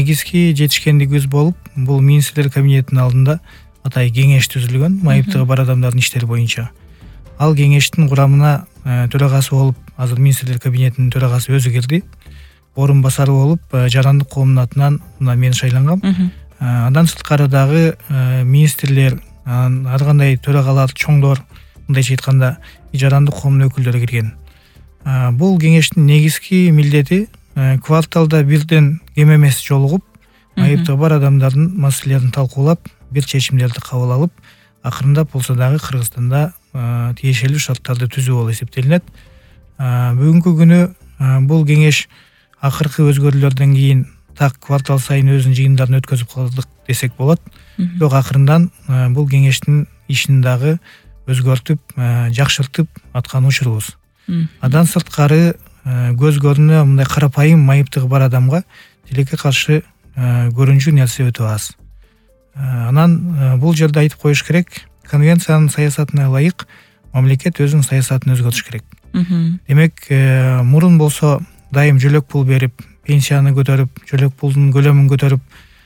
негизги жетишкендигибиз болуп, бул министрлер кабинетинин алдында атай кеңеш түзүлгөн майыптыгы бар адамдардын иштери боюнча. Ал кеңештин курамына төрагасы болуп, азыр министрлер кабинетинин төрагасы өзү кирди. Орун басары болуп, жарандык коомдун атынан мына мен шайлангам. Андан сырткары дагы министрлер, ар кандай төрагалар, чоңдор, мындайча айтканда жарандык коомдун өкүлдөрү кирген. Бул кеңештин негизги милдети кварталда бирден кем эмес жолугуп, майыптыгы бар адамдардын маселелерин талкуулап, бир чечимдерди кабыл алып, акырындап болсо дагы Кыргызстанда тиешелүү шарттарды түзүү болуп эсептелинет. Бүгүнкү күнү бул кеңеш акыркы өзгөрүүлөрдөн кийин так квартал сайын өзүнүн жыйындарын өткөзүп калдык десек болот. Бирок акырындан бул кеңештин ишин дагы өзгөртүп, жакшыртып аткан учурубуз. Андан сырткары көз көрүнө мындай карапайым майыптыгы бар адамга тилекке каршы көрүнчү нерсе өтө аз. Анан бул жерде айтып коюш керек, конвенциянын саясатына ылайык мамлекет өзүнүн саясатын өзгөртүш керек. Демек, мурун болсо дайым жөлөк пул берип, пенсияны көтөрүп, жөлөк пулдун көлөмүн көтөрүп,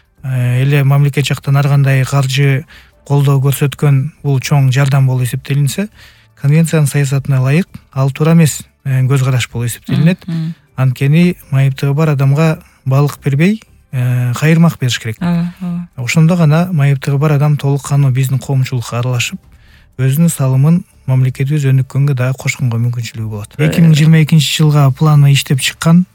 эле мамлекет жактан ар кандай каржы колдоо көрсөткөн бул чоң жардам болуп эсептелинсе, конвенциянын саясатына ылайык ал туура эмес көз караш болуп эсептелинет. Анткени майыптыгы бар адамга балык бербей, кайырмак бериш керек. Ошондо гана майыптыгы бар адам толук кандуу биздин коомчулукка аралашып, өзүнүн салымын мамлекетибиз өнүккөнгө дагы кошконго мүмкүнчүлүгү болот. 2022-жылга планы иштеп чыккан.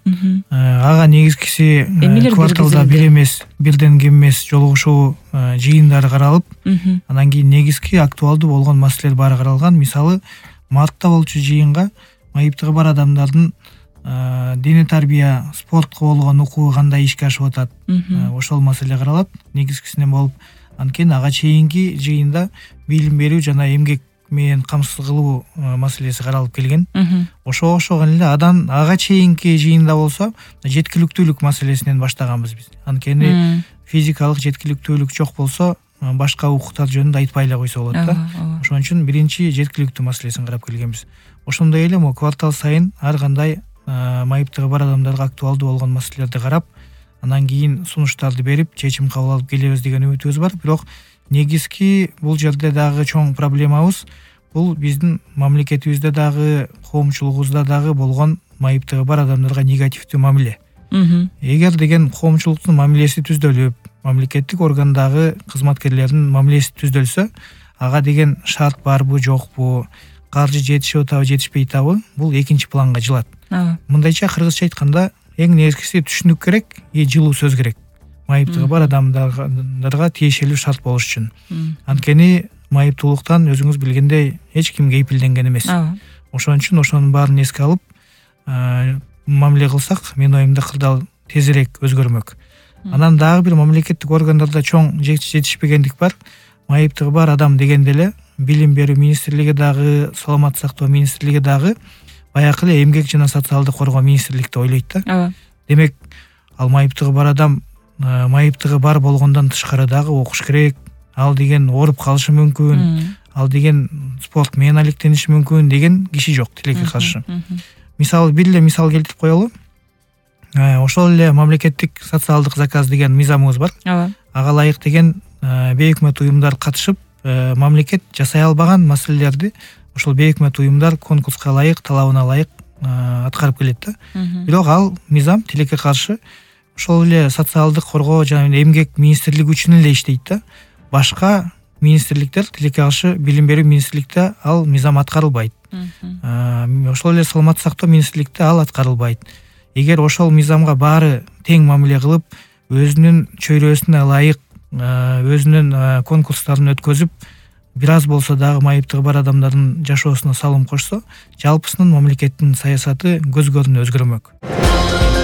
Ага негизгиси кварталда бир эмес, бирден кем эмес жолугушуу жыйындары каралып, анан кийин негизги актуалдуу болгон маселелер баары каралган. Мисалы, мартта болчу жыйынга майыптыгы бар адамдардын дене тарбия, спортко болгон укугу кандай ишке ашып атат, ошол маселе каралат негизгисинен болуп. Анткени ага чейинки жыйында билим берүү жана эмгек менен камсыз кылуу маселеси каралып келген. Ошого окшогон эле ага чейинки жыйында болсо жеткиликтүүлүк маселесинен баштаганбыз биз. Анткени физикалык жеткиликтүүлүк жок болсо, башка укуктар жөнүндө айтпай эле койсо болот да. Ошон үчүн биринчи жеткиликтүү маселесин карап келгенбиз. Ошондой эле квартал сайын ар кандай майыптыгы бар адамдарга актуалдуу болгон маселелерди карап, анан кийин сунуштарды берип, чечим кабыл алып келебиз деген үмүтүбүз бар. Бирок негизги бул жерде дагы чоң проблемабыз бул биздин мамлекетибизде дагы, коомчулугубузда дагы болгон майыптыгы бар адамдарга негативдүү мамиле. Эгер деген коомчулуктун мамилеси түздөлүп, мамлекеттик органдагы кызматкерлердин мамилеси түздөлсө, ага деген шарт барбы, жокпу, каржы жетишип атабы, жетишпей атабы, бул экинчи планга жылат. Мындайча кыргызча айтканда, эң негизгиси түшүнүк керек, жылуу сөз керек. Майыптыгы бар адамдарга тиешелүү шарт болуш үчүн. Анткени майыптуулуктан өзүңүз билгендей эч ким кепилденген эмес. Ошон үчүн ошонун баарын эске алып, мамиле кылсак, менин оюмда кырдаал тезирээк өзгөрмөк. Анан дагы бир мамлекеттик органдарда чоң жетишпегендик бар. Майыптыгы бар адам дегенде эле билим берүү министрлиги дагы, саламаттык сактоо министрлиги дагы баягы эле эмгек жана социалдык коргоо министрликти ойлойт да. Демек, ал майыптыгы бар адам майыптыгы бар болгондон тышкары дагы окуш керек. Ал деген ооруп калышы мүмкүн, ал деген спорт менен алектениши мүмкүн деген киши жок тилекке каршы. Мисалы, бир эле мисал келтирип коелу. Ошол эле мамлекеттик социалдык заказ деген мыйзамыбыз бар. Ага ылайык деген бейөкмөт уюмдар катышып, мамлекет жасай албаган маселелерди ошол бейөкмөт уюмдар конкурска ылайык, талабына ылайык аткарып келет да. Бирок ал мыйзам тилекке каршы ошол эле социалдык коргоо жана эмгек министрлиги үчүн эле иштейт да. Башка министрликтер, тилекке каршы билим берүү министрликте ал мыйзам аткарылбайт. Ошол эле саламаттык сактоо министрликте ал аткарылбайт. Эгер ошол мыйзамга баары тең мамиле кылып, өзүнүн чөйрөсүнө ылайык өзүнүн конкурстарын өткөзүп, бир аз болсо дагы майыптыгы бар адамдардын жашоосуна салым кошсо, жалпысынан мамлекеттин саясаты көз көрүнө өзгөрмөк.